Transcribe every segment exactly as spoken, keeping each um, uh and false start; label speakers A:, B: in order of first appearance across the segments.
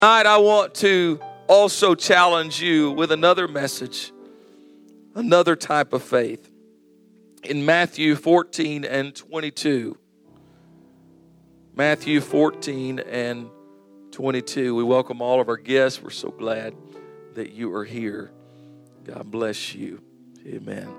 A: Tonight, I want to also challenge you with another message, another type of faith. In Matthew fourteen and twenty-two, Matthew fourteen and twenty-two, we welcome all of our guests. We're so glad that you are here. God bless you. Amen.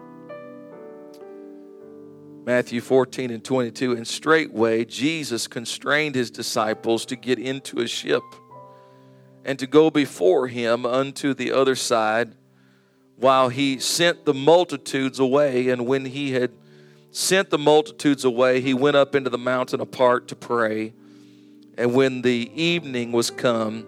A: Matthew fourteen and twenty-two, and straightway Jesus constrained his disciples to get into a ship and to go before him unto the other side, while he sent the multitudes away. And when he had sent the multitudes away, he went up into the mountain apart to pray. And when the evening was come,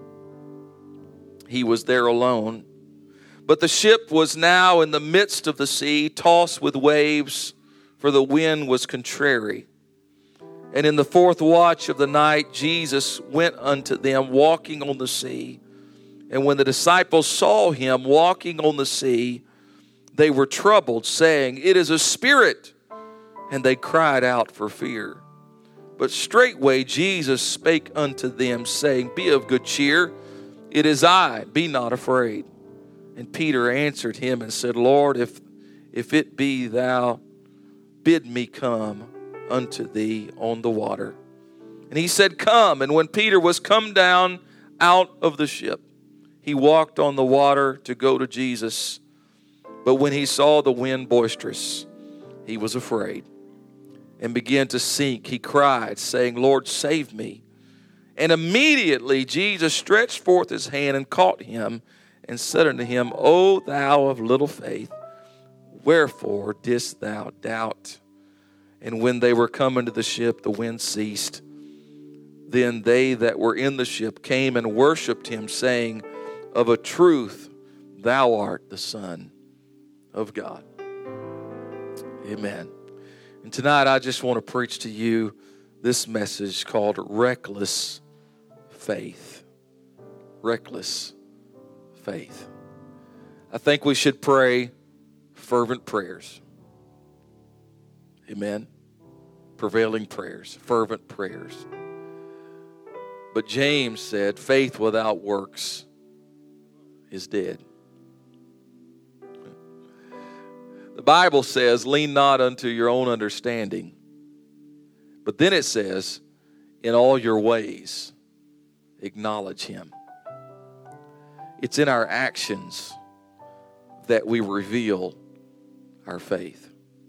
A: he was there alone. But the ship was now in the midst of the sea, tossed with waves, for the wind was contrary. And in the fourth watch of the night, Jesus went unto them, walking on the sea. And when the disciples saw him walking on the sea, they were troubled, saying, It is a spirit. And they cried out for fear. But straightway Jesus spake unto them, saying, Be of good cheer, it is I, be not afraid. And Peter answered him and said, Lord, if, if it be thou, bid me come unto thee on the water. And he said, Come. And when Peter was come down out of the ship, he walked on the water to go to Jesus. But when he saw the wind boisterous, he was afraid and began to sink. He cried, saying, Lord, save me. And immediately Jesus stretched forth his hand and caught him and said unto him, O thou of little faith, wherefore didst thou doubt? And when they were come into the ship, the wind ceased. Then they that were in the ship came and worshipped him, saying, Of a truth, thou art the Son of God. Amen. And tonight I just want to preach to you this message called Reckless Faith. Reckless Faith. I think we should pray fervent prayers. Amen. Prevailing prayers, fervent prayers. But James said, faith without works is dead. The Bible says, lean not unto your own understanding. But then it says, in all your ways, acknowledge him. It's in our actions that we reveal our faith.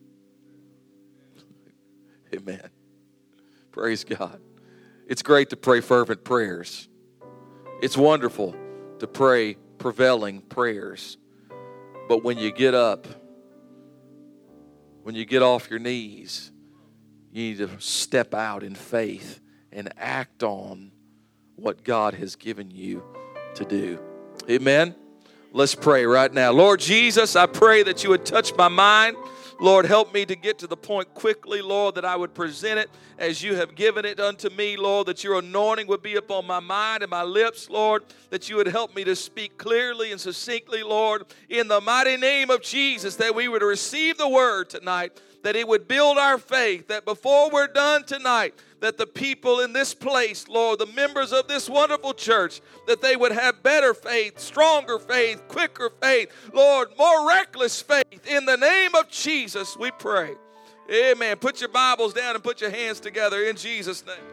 A: Amen. Praise God. It's great to pray fervent prayers. It's wonderful to pray prevailing prayers. But when you get up, when you get off your knees, you need to step out in faith and act on what God has given you to do. Amen. Let's pray right now. Lord Jesus, I pray that you would touch my mind. Lord, help me to get to the point quickly, Lord, that I would present it as you have given it unto me, Lord, that your anointing would be upon my mind and my lips, Lord, that you would help me to speak clearly and succinctly, Lord, in the mighty name of Jesus, that we would receive the word tonight, that it would build our faith, that before we're done tonight, that the people in this place, Lord, the members of this wonderful church, that they would have better faith, stronger faith, quicker faith, Lord, more reckless faith. In the name of Jesus, we pray. Amen. Put your Bibles down and put your hands together in Jesus' name.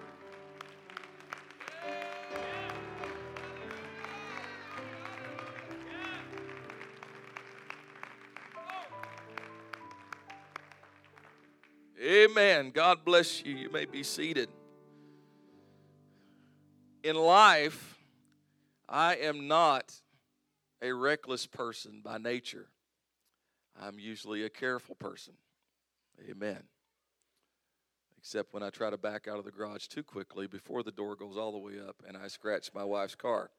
A: Amen. God bless you. You may be seated. In life, I am not a reckless person by nature. I'm usually a careful person. Amen. Except when I try to back out of the garage too quickly before the door goes all the way up and I scratch my wife's car.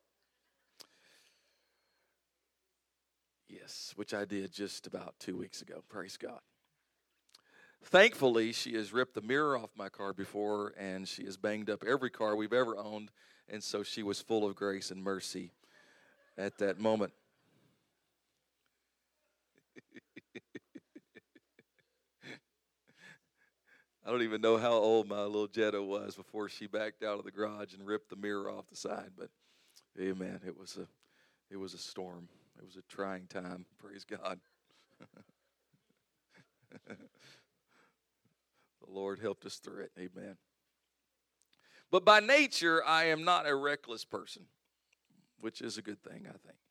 A: Yes, which I did just about two weeks ago. Praise God. Thankfully, she has ripped the mirror off my car before, and she has banged up every car we've ever owned, and so she was full of grace and mercy at that moment. I don't even know how old my little Jetta was before she backed out of the garage and ripped the mirror off the side, but Amen. It was a, it was a storm. It was a trying time. Praise God. The Lord helped us through it. Amen. But by nature, I am not a reckless person, which is a good thing, I think.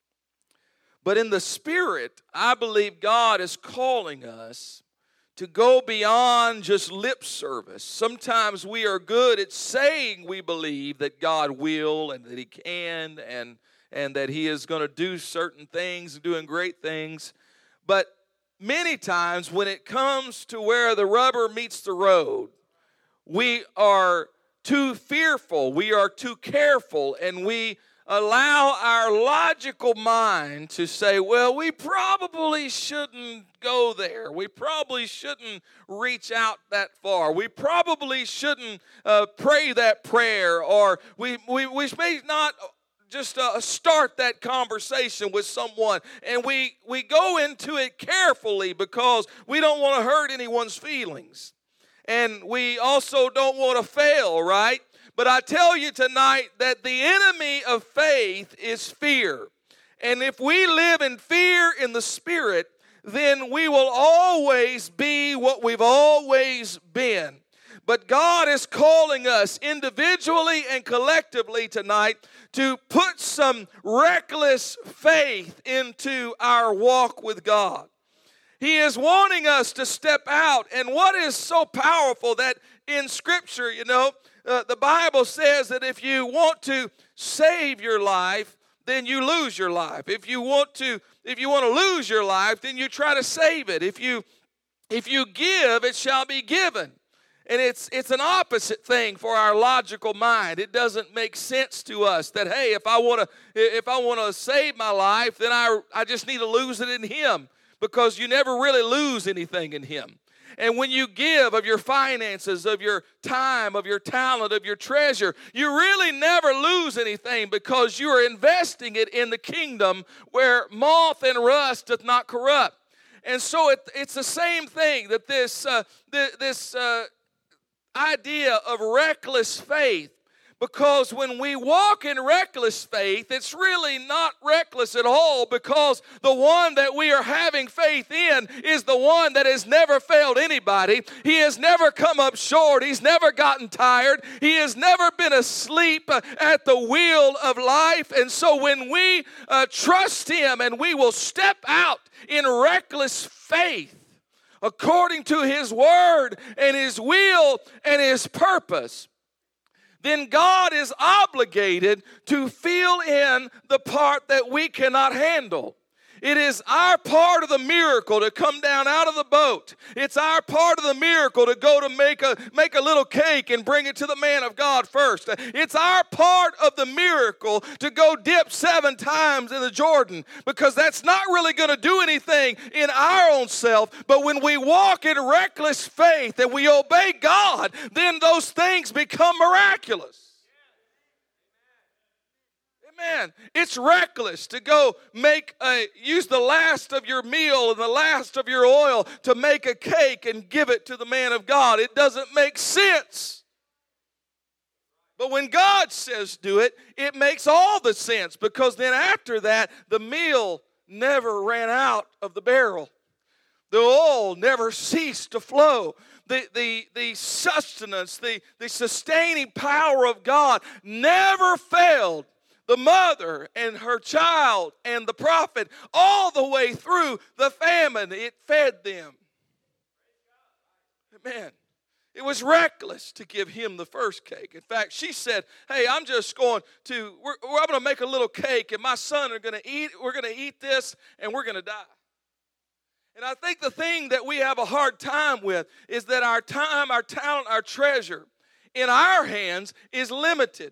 A: But in the spirit, I believe God is calling us to go beyond just lip service. Sometimes we are good at saying we believe that God will and that He can and, and that He is going to do certain things and doing great things. But many times when it comes to where the rubber meets the road, we are too fearful, we are too careful, and we allow our logical mind to say, well, we probably shouldn't go there. We probably shouldn't reach out that far. We probably shouldn't uh, pray that prayer, or we, we, we may not just uh, start that conversation with someone. And we, we go into it carefully because we don't want to hurt anyone's feelings. And we also don't want to fail, right? But I tell you tonight that the enemy of faith is fear. And if we live in fear in the Spirit, then we will always be what we've always been. But God is calling us individually and collectively tonight to put some reckless faith into our walk with God. He is wanting us to step out. And what is so powerful that in Scripture, you know, Uh, the Bible says that if you want to save your life, then you lose your life. If you want to, if you want to lose your life, then you try to save it. If you, if you give, it shall be given. And it's it's an opposite thing for our logical mind. It doesn't make sense to us that, hey, if I want to, if I want to save my life, then I I just need to lose it in Him, because you never really lose anything in Him. And when you give of your finances, of your time, of your talent, of your treasure, you really never lose anything, because you are investing it in the kingdom where moth and rust doth not corrupt. And so it, it's the same thing that this, uh, th- this uh, idea of reckless faith. Because when we walk in reckless faith, it's really not reckless at all, because the one that we are having faith in is the one that has never failed anybody. He has never come up short. He's never gotten tired. He has never been asleep at the wheel of life. And so when we uh, trust Him and we will step out in reckless faith according to His word and His will and His purpose, then God is obligated to fill in the part that we cannot handle. It is our part of the miracle to come down out of the boat. It's our part of the miracle to go to make a, make a little cake and bring it to the man of God first. It's our part of the miracle to go dip seven times in the Jordan, because that's not really going to do anything in our own self. But when we walk in reckless faith and we obey God, then those things become miraculous. Man, it's reckless to go make a, use the last of your meal and the last of your oil to make a cake and give it to the man of God. It doesn't make sense. But when God says do it, it makes all the sense, because then after that, the meal never ran out of the barrel. The oil never ceased to flow. The, the, the sustenance, the, the sustaining power of God never failed the mother and her child and the prophet all the way through the famine. It fed them. Amen. It was reckless to give him the first cake. In fact, she said, hey, I'm just going to, we're, I'm going to make a little cake, and my son are going to eat, we're going to eat this, and we're going to die. And I think the thing that we have a hard time with is that our time, our talent, our treasure in our hands is limited.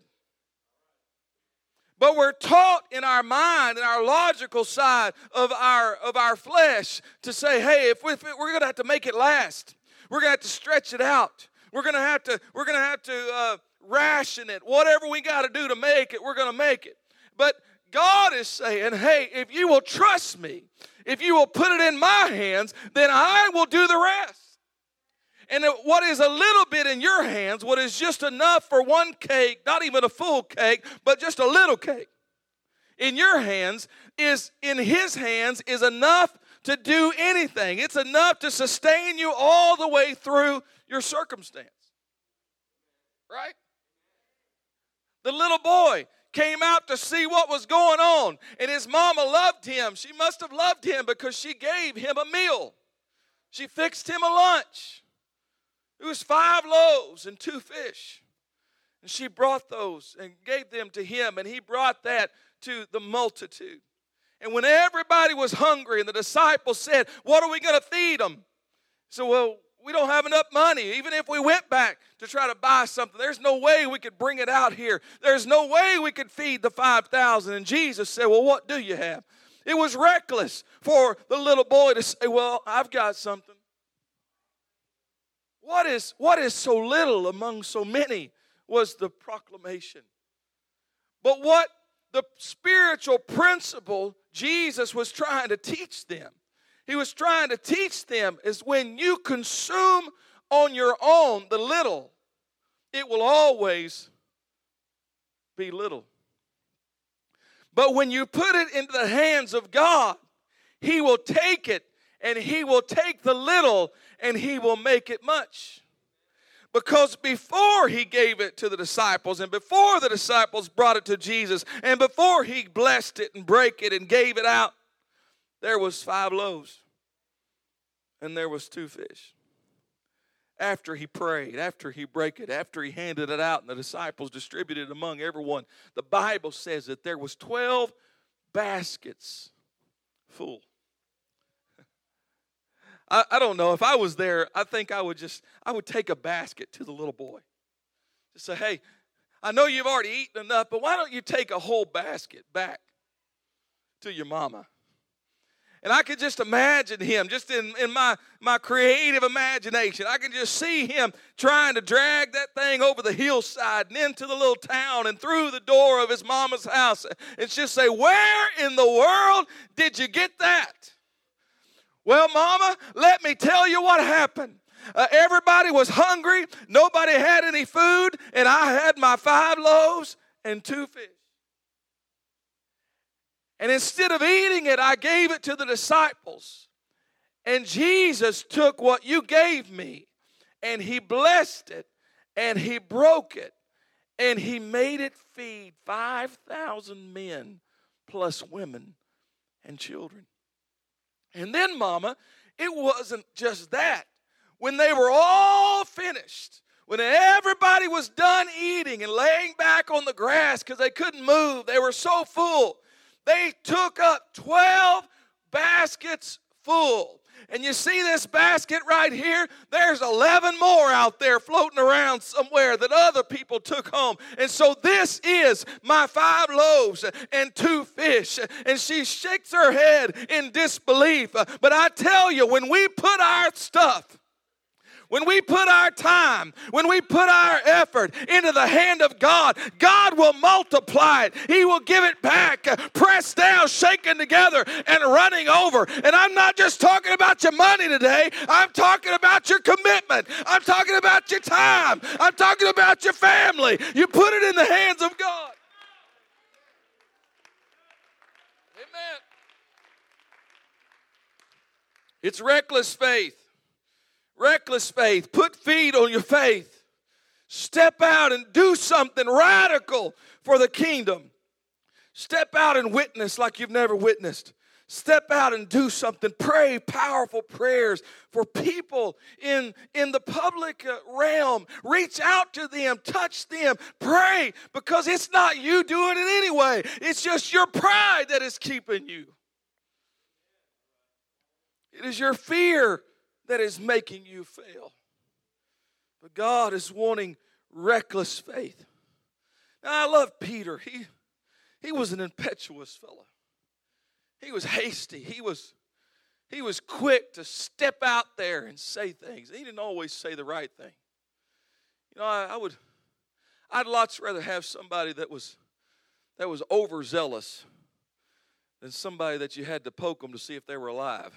A: But we're taught in our mind, in our logical side of our of our flesh, to say, hey, if, we, if we're going to have to make it last, we're going to have to stretch it out. We're going to have to we're going to have to uh, ration it. Whatever we got to do to make it, we're going to make it. But God is saying, hey, if you will trust me, if you will put it in my hands, then I will do the rest. And what is a little bit in your hands, what is just enough for one cake, not even a full cake, but just a little cake, in your hands is in his hands is enough to do anything. It's enough to sustain you all the way through your circumstance. Right? The little boy came out to see what was going on, and his mama loved him. She must have loved him because she gave him a meal. She fixed him a lunch. It was five loaves and two fish. And she brought those and gave them to him, and he brought that to the multitude. And when everybody was hungry and the disciples said, what are we going to feed them? So, well, we don't have enough money. Even if we went back to try to buy something, there's no way we could bring it out here. There's no way we could feed the five thousand. And Jesus said, well, what do you have? It was reckless for the little boy to say, well, I've got something. What is, what is so little among so many was the proclamation. But what the spiritual principle Jesus was trying to teach them, he was trying to teach them is when you consume on your own the little, it will always be little. But when you put it into the hands of God, he will take it, and he will take the little and he will make it much. Because before he gave it to the disciples, and before the disciples brought it to Jesus, and before he blessed it and break it and gave it out, there was five loaves and there was two fish. After he prayed, after he break it, after he handed it out and the disciples distributed it among everyone, the Bible says that there was twelve baskets full. I, I don't know. If I was there, I think I would just, I would take a basket to the little boy. Just say, hey, I know you've already eaten enough, but why don't you take a whole basket back to your mama? And I could just imagine him, just in, in my, my creative imagination, I can just see him trying to drag that thing over the hillside and into the little town and through the door of his mama's house. And just say, where in the world did you get that? Well, Mama, let me tell you what happened. Uh, everybody was hungry. Nobody had any food. And I had my five loaves and two fish. And instead of eating it, I gave it to the disciples. And Jesus took what you gave me, and he blessed it, and he broke it, and he made it feed five thousand men plus women and children. And then, Mama, it wasn't just that. When they were all finished, when everybody was done eating and laying back on the grass because they couldn't move, they were so full, they took up twelve baskets full. And you see this basket right here? There's eleven more out there floating around somewhere that other people took home. And so this is my five loaves and two fish. And she shakes her head in disbelief. But I tell you, when we put our stuff, when we put our time, when we put our effort into the hand of God, God will multiply it. He will give it back, pressed down, shaken together, and running over. And I'm not just talking about your money today. I'm talking about your commitment. I'm talking about your time. I'm talking about your family. You put it in the hands of God. Amen. It's reckless faith. Reckless faith. Put feet on your faith. Step out and do something radical for the kingdom. Step out and witness like you've never witnessed. Step out and do something. Pray powerful prayers for people in, in the public realm. Reach out to them. Touch them. Pray, because it's not you doing it anyway. It's just your pride that is keeping you. It is your fear that is making you fail. But God is wanting reckless faith. Now, I love Peter. He, he was an impetuous fellow. He was hasty. He was, he was quick to step out there and say things. He didn't always say the right thing. You know, I, I would, I'd lots rather have somebody that was, that was overzealous than somebody that you had to poke them to see if they were alive.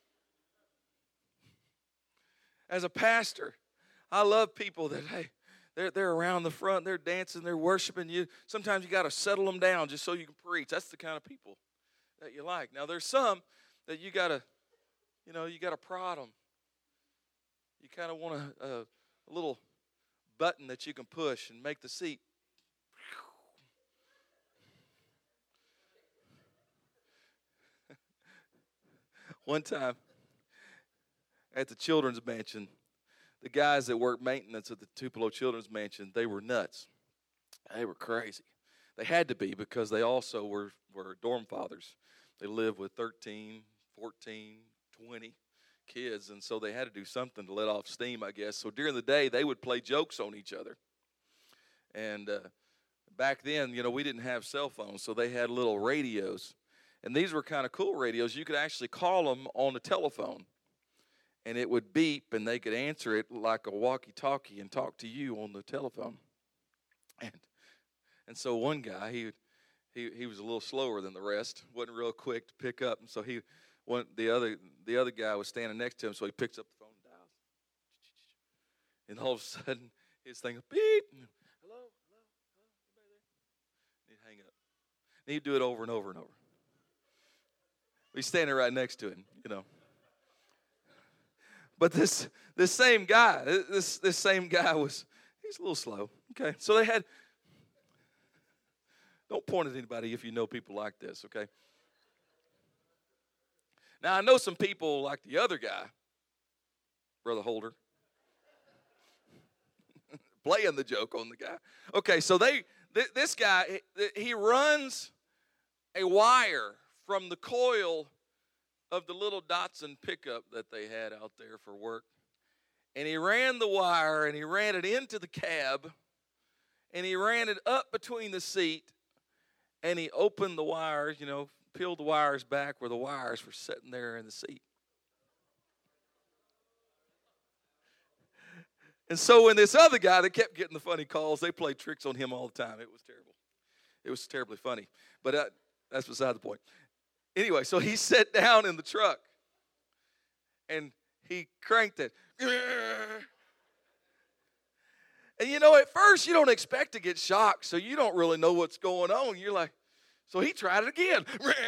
A: As a pastor, I love people that, hey, They're, they're around the front. They're dancing. They're worshiping you. Sometimes you got to settle them down just so you can preach. That's the kind of people that you like. Now, there's some that you got to, you know, you got to prod them. You kind of want a, a, a little button that you can push and make the seat. One time at the Children's Mansion, the guys that worked maintenance at the Tupelo Children's Mansion, they were nuts. They were crazy. They had to be because they also were, were dorm fathers. They lived with thirteen, fourteen, twenty kids, and so they had to do something to let off steam, I guess. So during the day, they would play jokes on each other. And uh, back then, you know, we didn't have cell phones, so they had little radios. And these were kind of cool radios. You could actually call them on the telephone, and it would beep, and they could answer it like a walkie-talkie and talk to you on the telephone. And and so one guy, he he he was a little slower than the rest, wasn't real quick to pick up, and so he one the other the other guy was standing next to him, so he picks up the phone and dials, and all of a sudden his thing beep, hello, hello, hello, anybody there? He'd hang up. And he'd do it over and over and over. He's standing right next to him, you know. But this this same guy, this this same guy was, he's a little slow. Okay, so they had, don't point at anybody if you know people like this, okay? Now, I know some people like the other guy, Brother Holder, playing the joke on the guy. Okay, so they th- this guy, he runs a wire from the coil of the little Datsun pickup that they had out there for work. And he ran the wire, and he ran it into the cab, and he ran it up between the seat, and he opened the wires, you know, peeled the wires back where the wires were sitting there in the seat. And so when this other guy that kept getting the funny calls, they played tricks on him all the time. It was terrible. It was terribly funny. But uh, that's beside the point. Anyway, so he sat down in the truck, and he cranked it. And, you know, at first you don't expect to get shocked, so you don't really know what's going on. You're like, so he tried it again.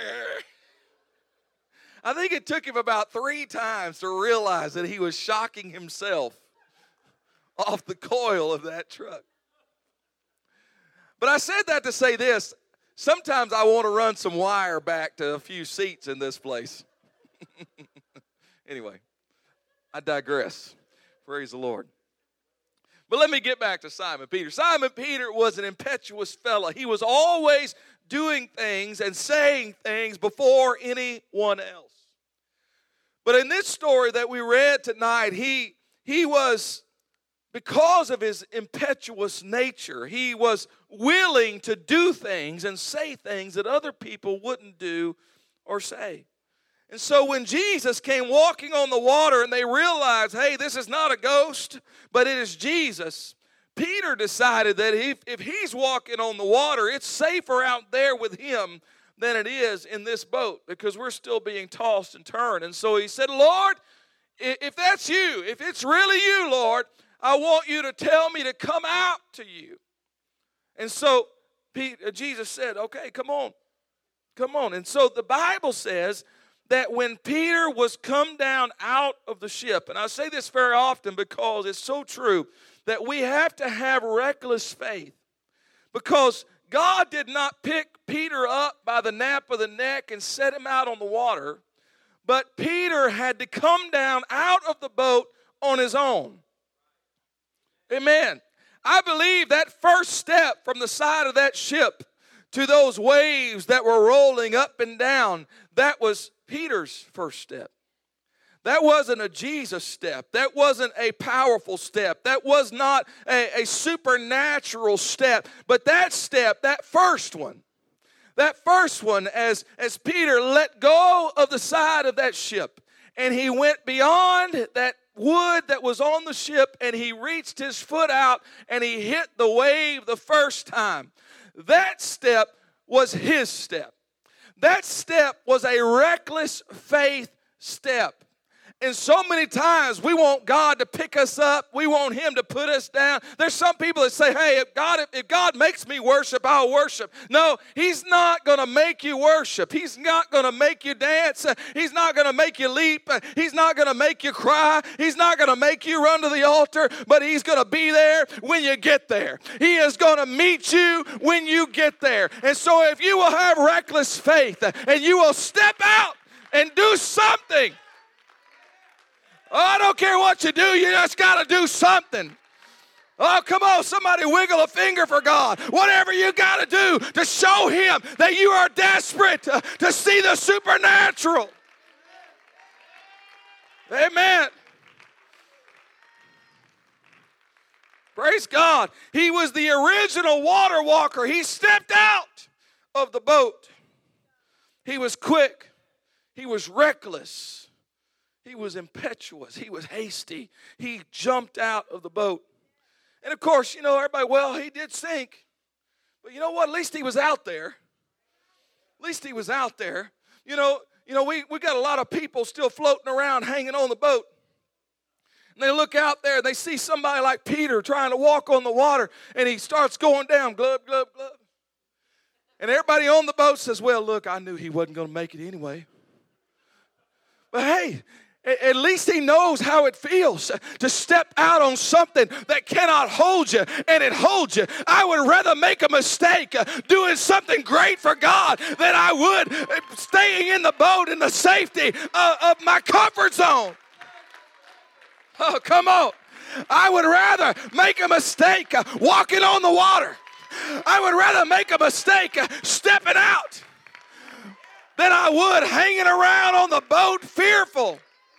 A: I think it took him about three times to realize that he was shocking himself off the coil of that truck. But I said that to say this. Sometimes I want to run some wire back to a few seats in this place. Anyway, I digress. Praise the Lord. But let me get back to Simon Peter. Simon Peter was an impetuous fellow. He was always doing things and saying things before anyone else. But in this story that we read tonight, he, he was, because of his impetuous nature, he was willing to do things and say things that other people wouldn't do or say. And so when Jesus came walking on the water and they realized, hey, this is not a ghost, but it is Jesus, Peter decided that if, if he's walking on the water, it's safer out there with him than it is in this boat because we're still being tossed and turned. And so he said, Lord, if that's you, if it's really you, Lord, I want you to tell me to come out to you. And so Peter, Jesus said, okay, come on, come on. And so the Bible says that when Peter was come down out of the ship, and I say this very often because it's so true, that we have to have reckless faith. Because God did not pick Peter up by the nape of the neck and set him out on the water, but Peter had to come down out of the boat on his own. Amen. I believe that first step from the side of that ship to those waves that were rolling up and down, that was Peter's first step. That wasn't a Jesus step. That wasn't a powerful step. That was not a, a supernatural step. But that step, that first one, that first one, as, as Peter let go of the side of that ship, and he went beyond that wood that was on the ship, and he reached his foot out, and he hit the wave the first time. That step was his step. That step was a reckless faith step. And so many times we want God to pick us up. We want Him to put us down. There's some people that say, hey, if God, if God makes me worship, I'll worship. No, He's not going to make you worship. He's not going to make you dance. He's not going to make you leap. He's not going to make you cry. He's not going to make you run to the altar, but He's going to be there when you get there. He is going to meet you when you get there. And so if you will have reckless faith and you will step out and do something, oh, I don't care what you do, you just got to do something. Oh, come on, somebody wiggle a finger for God. Whatever you got to do to show Him that you are desperate to, to see the supernatural. Amen. Praise God. He was the original water walker. He stepped out of the boat. He was quick. He was reckless. He was impetuous. He was hasty. He jumped out of the boat. And of course, you know, everybody, well, he did sink. But you know what? At least he was out there. At least he was out there. You know, you know, we, we got a lot of people still floating around hanging on the boat. And they look out there and they see somebody like Peter trying to walk on the water. And he starts going down, glub, glub, glub. And everybody on the boat says, well, look, I knew he wasn't going to make it anyway. But hey, at least he knows how it feels to step out on something that cannot hold you, and it holds you. I would rather make a mistake doing something great for God than I would staying in the boat in the safety of, of my comfort zone. Oh, come on. I would rather make a mistake walking on the water. I would rather make a mistake stepping out than I would hanging around on the boat fearful.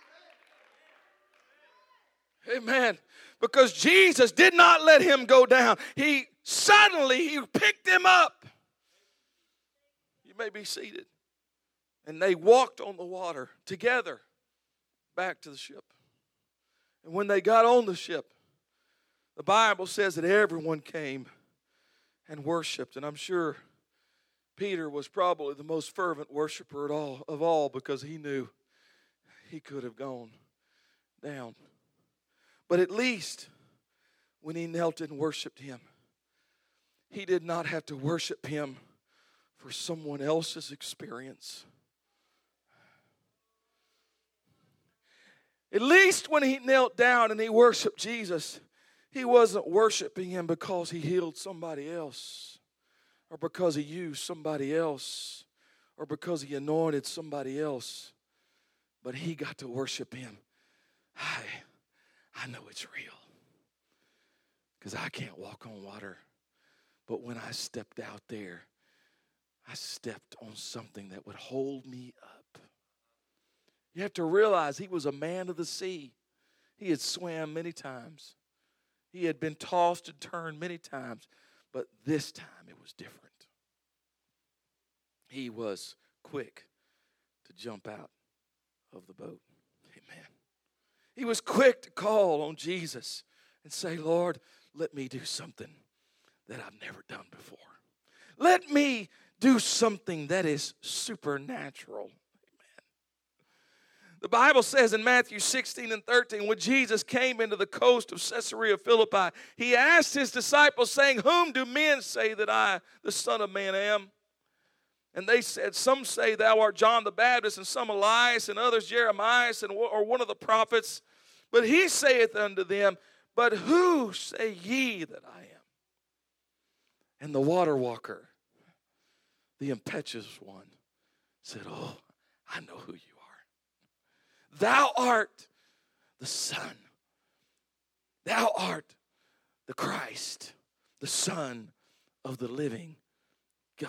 A: Amen. Because Jesus did not let him go down. He suddenly, he picked him up. You may be seated. And they walked on the water together back to the ship. And when they got on the ship, the Bible says that everyone came and worshiped. And I'm sure Peter was probably the most fervent worshiper at all, of all, because he knew he could have gone down. But at least when he knelt and worshiped him, he did not have to worship him for someone else's experience. At least when he knelt down and he worshiped Jesus, he wasn't worshiping him because he healed somebody else, or because he used somebody else, or because he anointed somebody else. But he got to worship him. I I know it's real, because I can't walk on water. But when I stepped out there, I stepped on something that would hold me up. You have to realize he was a man of the sea. He had swam many times. He had been tossed and turned many times. But this time it was different. He was quick to jump out of the boat. Amen. He was quick to call on Jesus and say, Lord, let me do something that I've never done before. Let me do something that is supernatural. Amen. The Bible says in Matthew sixteen and thirteen, when Jesus came into the coast of Caesarea Philippi, he asked his disciples, saying, whom do men say that I, the Son of Man, am? And they said, some say thou art John the Baptist, and some Elias, and others Jeremiah, and or one of the prophets. But he saith unto them, but who say ye that I am? And the water walker, the impetuous one, said, oh, I know who you are. Thou art the Son. Thou art the Christ, the Son of the living God.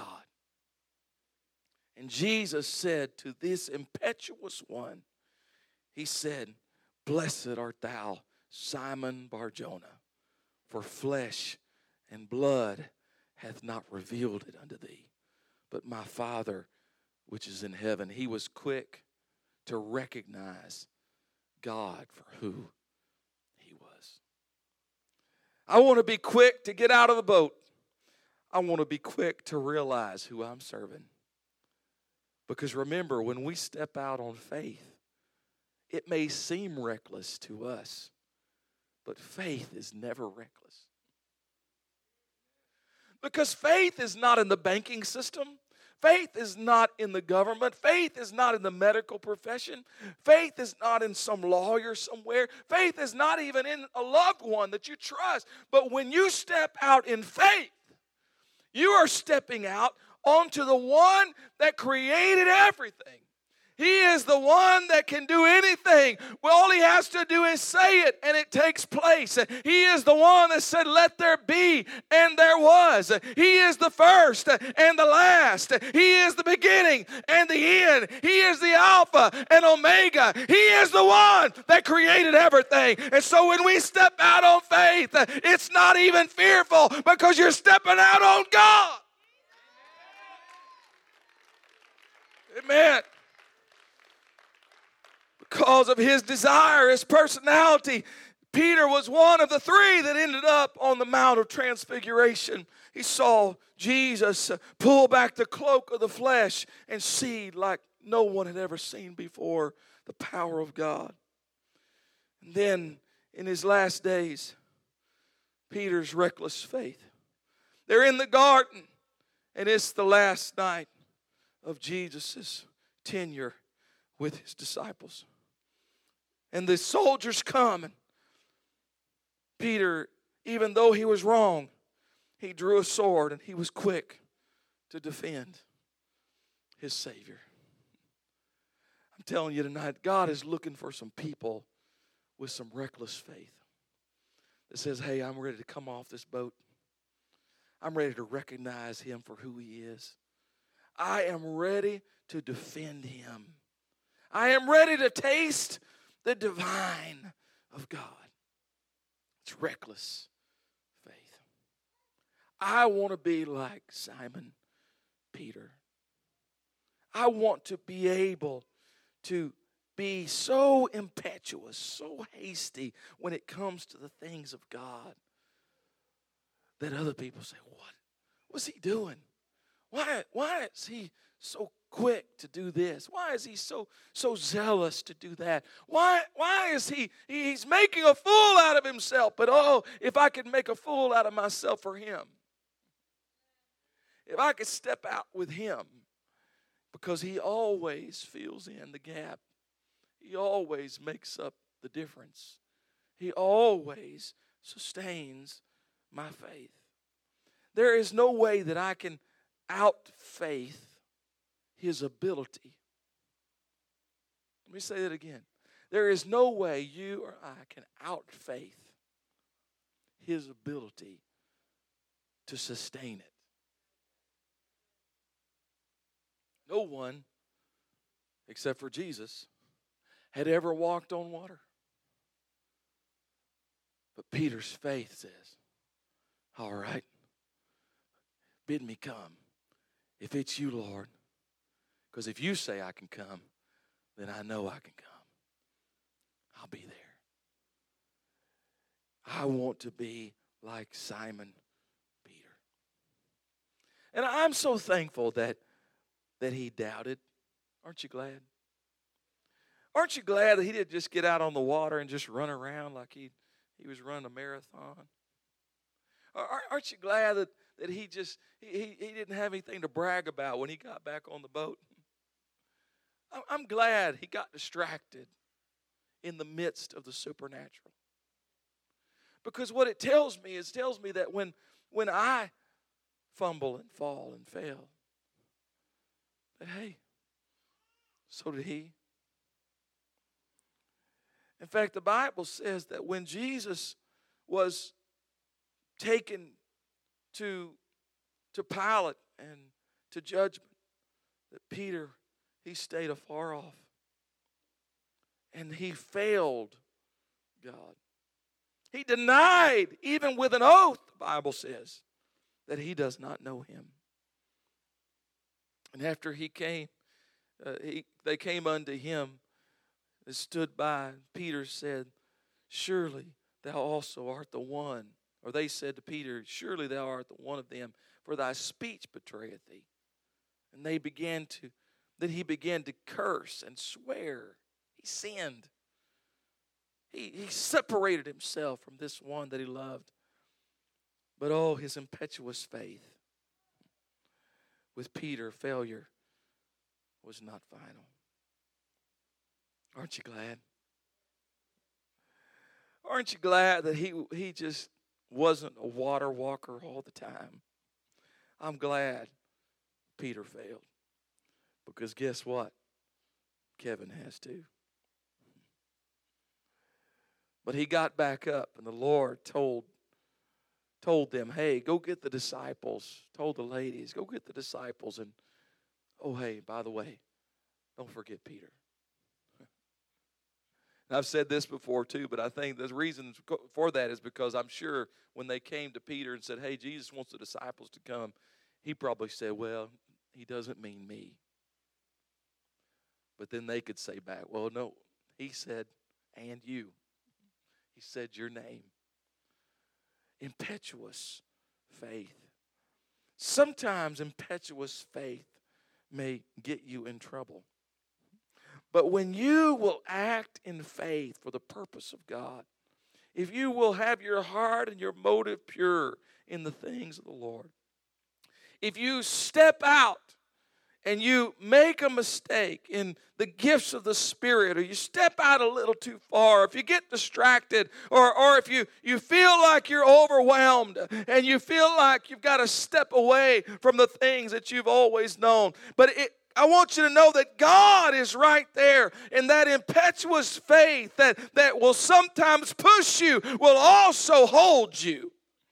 A: And Jesus said to this impetuous one, he said, blessed art thou, Simon Bar-Jonah, for flesh and blood hath not revealed it unto thee, but my Father which is in heaven. He was quick to recognize God for who he was. I want to be quick to get out of the boat. I want to be quick to realize who I'm serving. Because remember, when we step out on faith, It may seem reckless to us, but faith is never reckless. Because faith is not in the banking system. Faith is not in the government. Faith is not in the medical profession. Faith is not in some lawyer somewhere. Faith is not even in a loved one that you trust. But when you step out in faith, you are stepping out onto the one that created everything. He is the one that can do anything. Well, all he has to do is say it, and it takes place. He is the one that said, let there be, and there was. He is the first and the last. He is the beginning and the end. He is the Alpha and Omega. He is the one that created everything. And so when we step out on faith, it's not even fearful because you're stepping out on God. Amen. Because of his desire, his personality, Peter was one of the three that ended up on the Mount of Transfiguration. He saw Jesus pull back the cloak of the flesh and see like no one had ever seen before the power of God. And then in his last days, Peter's reckless faith. They're in the garden, and it's the last night of Jesus' tenure with his disciples. And the soldiers come, and Peter, even though he was wrong, he drew a sword and he was quick to defend his Savior. I'm telling you tonight, God is looking for some people with some reckless faith that says, hey, I'm ready to come off this boat. I'm ready to recognize him for who he is. I am ready to defend him. I am ready to taste the divine of God. It's reckless faith. I want to be like Simon Peter. I want to be able to be so impetuous, so hasty when it comes to the things of God that other people say, what? What's he doing? Why, why is he so quick to do this? Why is he so so zealous to do that? Why why is he he's making a fool out of himself? But oh, if I could make a fool out of myself for him. If I could step out with him, because he always fills in the gap. He always makes up the difference. He always sustains my faith. There is no way that I can out-faith his ability. Let me say that again. There is no way you or I can out-faith his ability to sustain it. No one, except for Jesus, had ever walked on water. But Peter's faith says, all right, bid me come. If it's you, Lord, because if you say I can come, then I know I can come. I'll be there. I want to be like Simon Peter. And I'm so thankful that, that he doubted. Aren't you glad? Aren't you glad that he didn't just get out on the water and just run around like he, he was running a marathon? Aren't you glad that, that he just he, he didn't have anything to brag about when he got back on the boat? I'm glad he got distracted in the midst of the supernatural. Because what it tells me is tells me that when, when I fumble and fall and fail, that hey, so did he. In fact, the Bible says that when Jesus was taken to, to Pilate and to judgment, that Peter, he stayed afar off. And he failed God. He denied, even with an oath, the Bible says, that he does not know him. And after he came, uh, he, they came unto him and stood by. Peter said, surely thou also art the one. Or they said to Peter, surely thou art the one of them, for thy speech betrayeth thee. And they began to, then he began to curse and swear. He sinned. He, he separated himself from this one that he loved. But oh, his impetuous faith. With Peter, failure was not final. Aren't you glad? Aren't you glad that he, he just wasn't a water walker all the time? I'm glad Peter failed. Because guess what? Kevin has too. But he got back up, and the Lord told, told them, hey, go get the disciples. Told the ladies, go get the disciples. And, oh, hey, by the way, don't forget Peter. And I've said this before too, but I think the reason for that is because I'm sure when they came to Peter and said, hey, Jesus wants the disciples to come, he probably said, well, he doesn't mean me. But then they could say back, well, no, he said, and you. He said your name. Impetuous faith. Sometimes impetuous faith may get you in trouble. But when you will act in faith for the purpose of God, if you will have your heart and your motive pure in the things of the Lord, if you step out and you make a mistake in the gifts of the Spirit, or you step out a little too far, if you get distracted, or, or if you, you feel like you're overwhelmed and you feel like you've got to step away from the things that you've always known. But it, I want you to know that God is right there, and that impetuous faith that, that will sometimes push you will also hold you.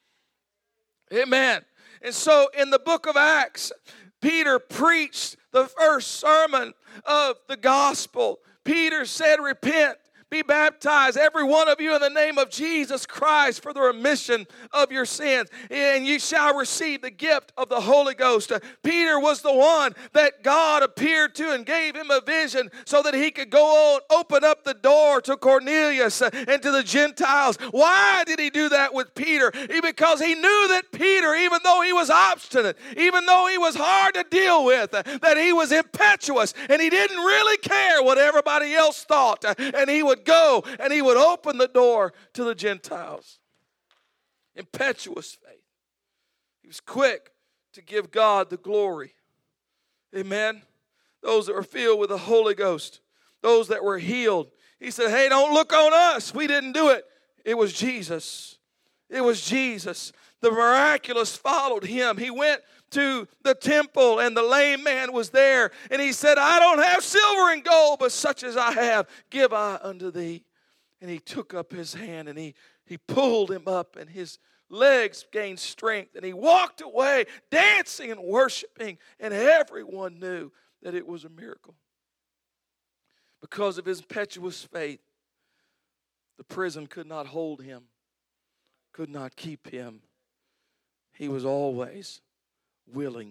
A: Amen. And so in the book of Acts, Peter preached the first sermon of the gospel. Peter said, repent, be baptized, every one of you, in the name of Jesus Christ for the remission of your sins, and you shall receive the gift of the Holy Ghost. Peter was the one that God appeared to and gave him a vision so that he could go on, open up the door to Cornelius and to the Gentiles. Why did he do that with Peter? Because he knew that Peter, even though he was obstinate, even though he was hard to deal with, that he was impetuous, and he didn't really care what everybody else thought, and he would go and he would open the door to the Gentiles. Impetuous faith. He was quick to give God the glory. Amen. Those that were filled with the Holy Ghost, those that were healed. He said, hey, don't look on us. We didn't do it. It was Jesus. It was Jesus. The miraculous followed him. He went to the temple, and the lame man was there, and he said, I don't have silver and gold, but such as I have give I unto thee. And he took up his hand, and he, he pulled him up, and his legs gained strength, and he walked away dancing and worshiping, and everyone knew that it was a miracle. Because of his impetuous faith, the prison could not hold him, could not keep him. He was always willing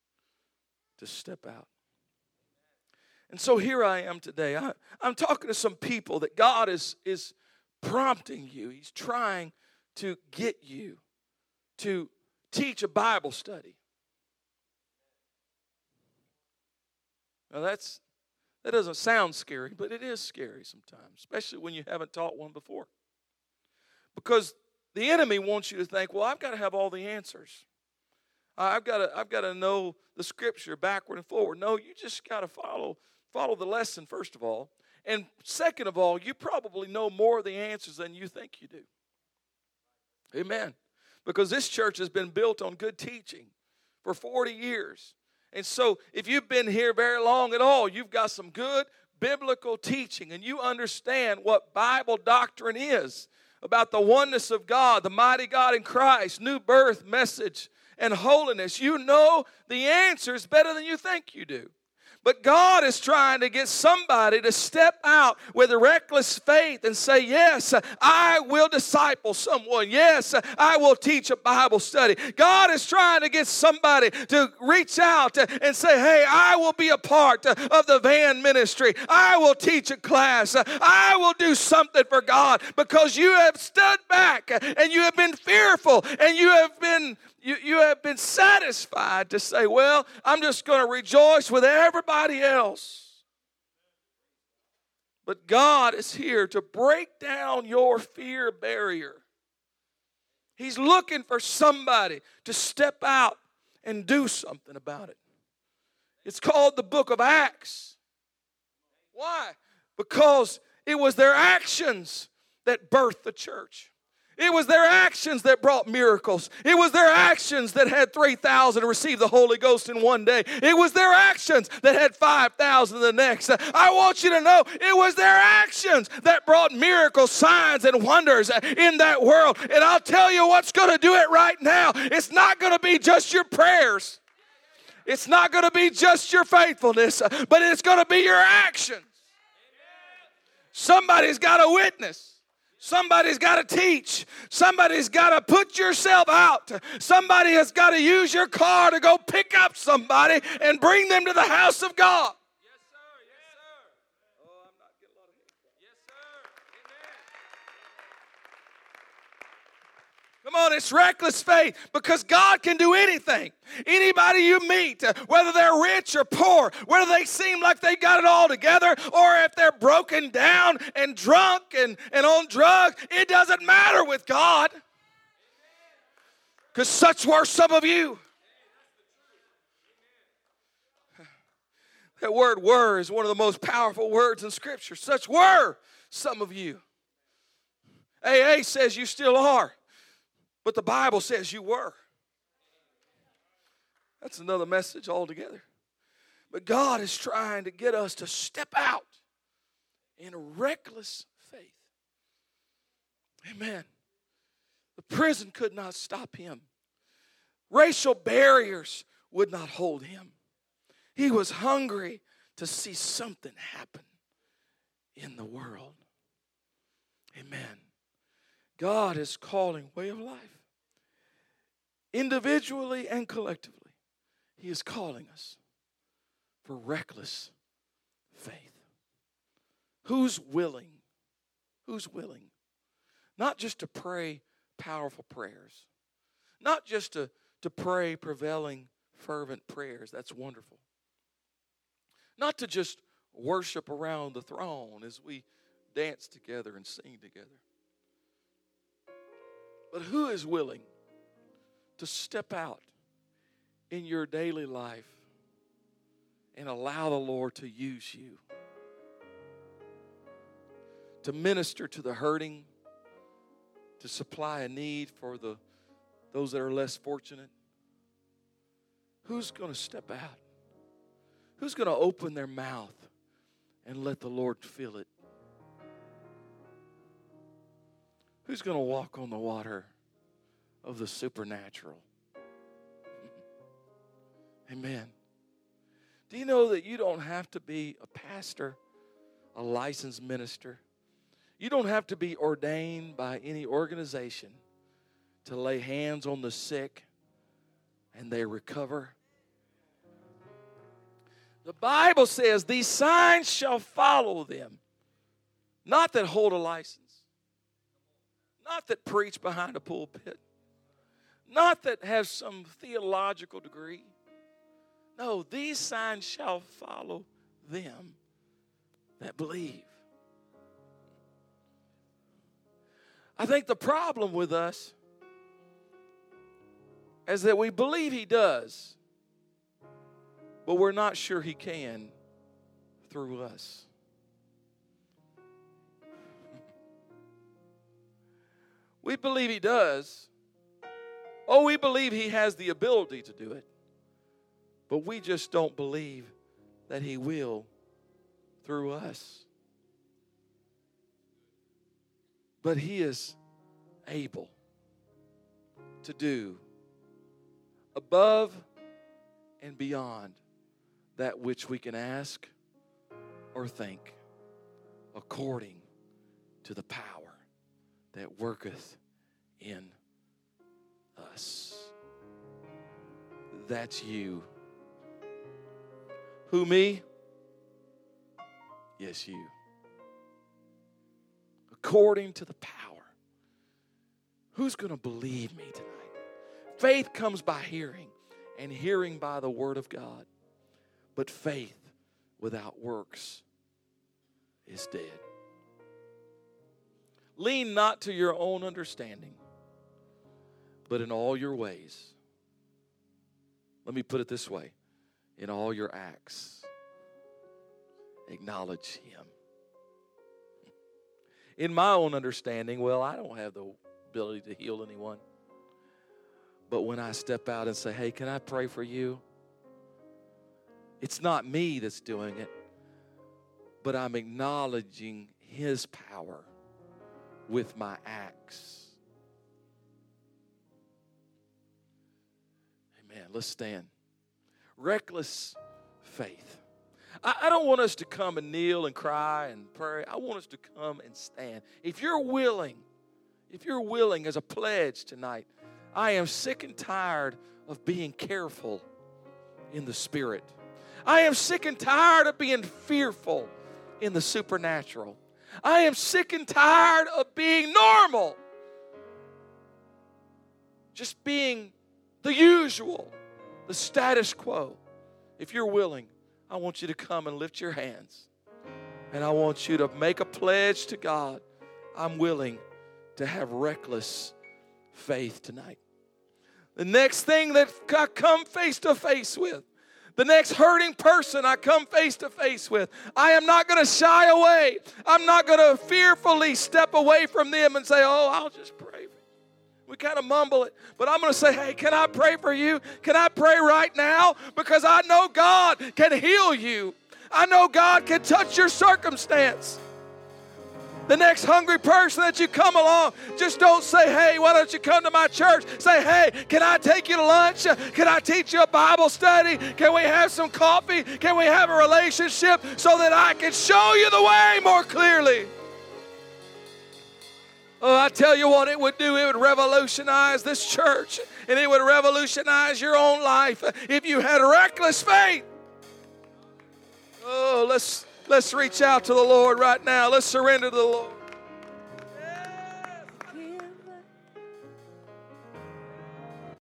A: to step out. And so here I am today. I, I'm talking to some people that God is, is prompting you. He's trying to get you to teach a Bible study. Now that's that doesn't sound scary, but it is scary sometimes, especially when you haven't taught one before. Because the enemy wants you to think, well, I've got to have all the answers. I've got to, I've got to know the Scripture backward and forward. No, you just got to follow, follow the lesson, first of all. And second of all, you probably know more of the answers than you think you do. Amen. Because this church has been built on good teaching for forty years. And so if you've been here very long at all, you've got some good biblical teaching, and you understand what Bible doctrine is about the oneness of God, the mighty God in Christ, new birth message, and holiness. You know the answers better than you think you do. But God is trying to get somebody to step out with a reckless faith and say, yes, I will disciple someone. Yes, I will teach a Bible study. God is trying to get somebody to reach out and say, hey, I will be a part of the van ministry. I will teach a class. I will do something for God, because you have stood back and you have been fearful and you have been You, you have been satisfied to say, well, I'm just going to rejoice with everybody else. But God is here to break down your fear barrier. He's looking for somebody to step out and do something about it. It's called the book of Acts. Why? Because it was their actions that birthed the church. It was their actions that brought miracles. It was their actions that had three thousand receive the Holy Ghost in one day. It was their actions that had five thousand the next. I want you to know it was their actions that brought miracles, signs, and wonders in that world. And I'll tell you what's going to do it right now. It's not going to be just your prayers. It's not going to be just your faithfulness, but it's going to be your actions. Somebody's got to witness. Somebody's got to teach. Somebody's got to put yourself out. Somebody has got to use your car to go pick up somebody and bring them to the house of God.
B: Yes, sir. Yes, sir. Oh, I'm not getting a lot of help. Yes, sir. Amen.
A: Come on, it's reckless faith because God can do anything. Anybody you meet, whether they're rich or poor, whether they seem like they got it all together or if they're broken down and drunk and, and on drugs, it doesn't matter with God. Because such were some of you. That word were is one of the most powerful words in Scripture. Such were some of you. A A says you still are. But the Bible says you were. That's another message altogether. But God is trying to get us to step out in reckless faith. Amen. The prison could not stop him. Racial barriers would not hold him. He was hungry to see something happen in the world. Amen. God is calling way of life. Individually and collectively, He is calling us for reckless faith. Who's willing? Who's willing? Not just to pray powerful prayers. Not just to, to pray prevailing, fervent prayers. That's wonderful. Not to just worship around the throne as we dance together and sing together. But who is willing to step out in your daily life and allow the Lord to use you to minister to the hurting, to supply a need for the those that are less fortunate? Who's going to step out? Who's going to open their mouth and let the Lord fill it? Who's going to walk on the water of the supernatural? Amen. Do you know that you don't have to be a pastor, a licensed minister? You don't have to be ordained by any organization to lay hands on the sick and they recover. The Bible says these signs shall follow them. Not that hold a license. Not that preach behind a pulpit. Not that have some theological degree. No, these signs shall follow them that believe. I think the problem with us is that we believe He does, but we're not sure He can through us. We believe He does. Oh, we believe He has the ability to do it. But we just don't believe that He will through us. But He is able to do above and beyond that which we can ask or think, according to the power that worketh in us. That's you. Who, me? Yes, you. According to the power. Who's going to believe me tonight? Faith comes by hearing, and hearing by the word of God. But faith without works is dead. Lean not to your own understanding, but in all your ways. Let me put it this way. In all your acts, acknowledge Him. In my own understanding, well, I don't have the ability to heal anyone. But when I step out and say, hey, can I pray for you? It's not me that's doing it, but I'm acknowledging His power with my acts. Amen. Let's stand. Reckless faith. I, I don't want us to come and kneel and cry and pray. I want us to come and stand. If you're willing, if you're willing as a pledge tonight, I am sick and tired of being careful in the spirit. I am sick and tired of being fearful in the supernatural. I am sick and tired of being normal. Just being the usual, the status quo. If you're willing, I want you to come and lift your hands. And I want you to make a pledge to God. I'm willing to have reckless faith tonight. The next thing that I come face to face with, the next hurting person I come face to face with, I am not going to shy away. I'm not going to fearfully step away from them and say, oh, I'll just pray. We kind of mumble it, but I'm going to say, hey, can I pray for you? Can I pray right now? Because I know God can heal you. I know God can touch your circumstance. The next hungry person that you come along, just don't say, hey, why don't you come to my church? Say, hey, can I take you to lunch? Can I teach you a Bible study? Can we have some coffee? Can we have a relationship so that I can show you the way more clearly? Oh, I tell you what it would do. It would revolutionize this church, and it would revolutionize your own life if you had reckless faith. Oh, let's Let's reach out to the Lord right now. Let's surrender to the Lord.